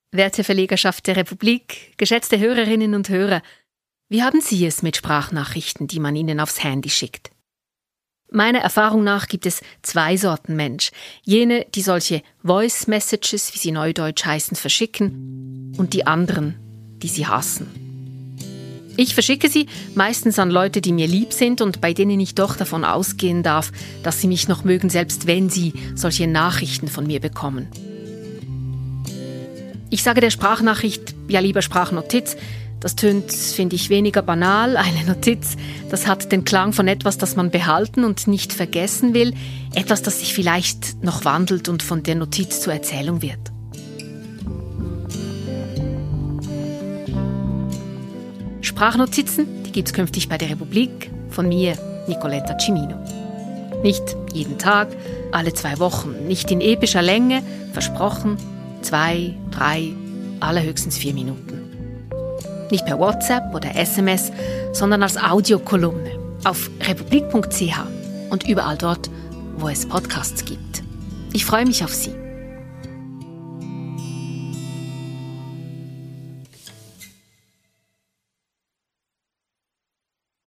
Werte Verlegerschaft der Republik, geschätzte Hörerinnen und Hörer, wie haben Sie es mit Sprachnachrichten, die man Ihnen aufs Handy schickt? Meiner Erfahrung nach gibt es 2 Sorten Mensch. Jene, die solche Voice Messages, wie sie neudeutsch heißen, verschicken, und die anderen, die sie hassen. Ich verschicke sie meistens an Leute, die mir lieb sind und bei denen ich doch davon ausgehen darf, dass sie mich noch mögen, selbst wenn sie solche Nachrichten von mir bekommen. Ich sage der Sprachnachricht ja lieber Sprachnotiz. Das tönt, finde ich, weniger banal. Eine Notiz, das hat den Klang von etwas, das man behalten und nicht vergessen will. Etwas, das sich vielleicht noch wandelt und von der Notiz zur Erzählung wird. Sprachnotizen, die gibt's künftig bei der Republik. Von mir, Nicoletta Cimino. Nicht jeden Tag, alle 2 Wochen. Nicht in epischer Länge, versprochen. 2, 3, allerhöchstens 4 Minuten. Nicht per WhatsApp oder SMS, sondern als Audiokolumne auf republik.ch und überall dort, wo es Podcasts gibt. Ich freue mich auf Sie.